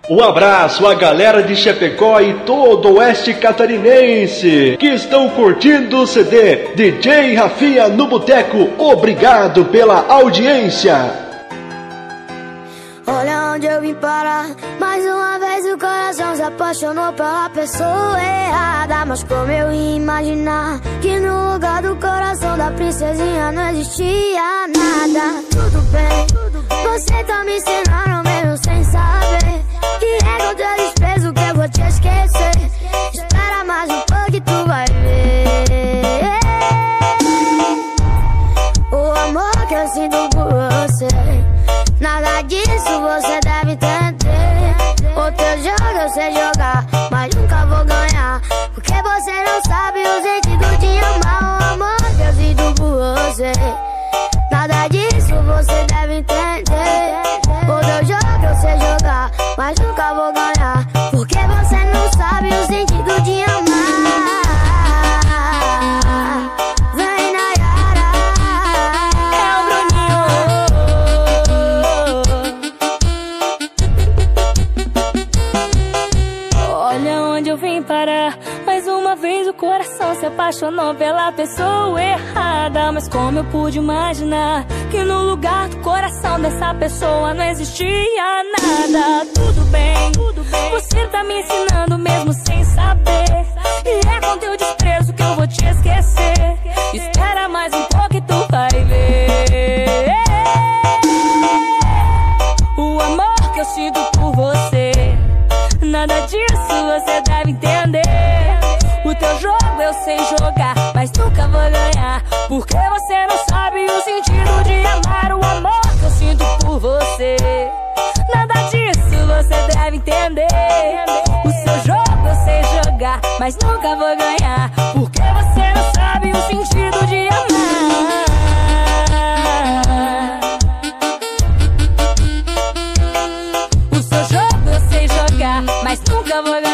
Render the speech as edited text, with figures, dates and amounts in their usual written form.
Um abraço à galera de Chapecó e todo o oeste catarinense que estão curtindo o CD DJ Rafinha no Boteco. Obrigado pela audiência. Olha onde eu vim parar. Mais uma vez o coração se apaixonou pela pessoa errada. Mas como eu ia imaginar que no lugar do coração da princesinha não existia nada. Tudo bem, você tá me ensinando mesmo sem saber que é com teu desprezo que eu vou te esquecer. Espera mais um pouco e tu vai ver o amor que eu sinto por você. Nada disso você deve entender. O teu jogo eu sei jogar, mas nunca vou ganhar, porque você não sabe o sentido de amar. O amor que eu sinto por você. Nada disso você deve entender. O teu jogo eu sei jogar, mas nunca vou ganhar, porque você não sabe o sentido de amar. Vem Nayara, é o Bruninho. Olha onde eu vim parar. Mais uma vez o coração se apaixonou pela pessoa errada. Mas como eu pude imaginar que no lugar do coração dessa pessoa não existia nada. Tudo bem, você tá me ensinando mesmo sem saber, e é com teu desprezo que eu vou te esquecer. Espera mais um pouco e tu vai ver o amor que eu sinto por você. Nada disso você deve entender. O teu jogo eu sei jogar, mas nunca vou ganhar, porque você não sabe o sentido de amar. O amor que eu sinto por você. Nada disso você deve entender. O seu jogo eu sei jogar, mas nunca vou ganhar, porque você não sabe o sentido de amar. O seu jogo eu sei jogar, mas nunca vou ganhar.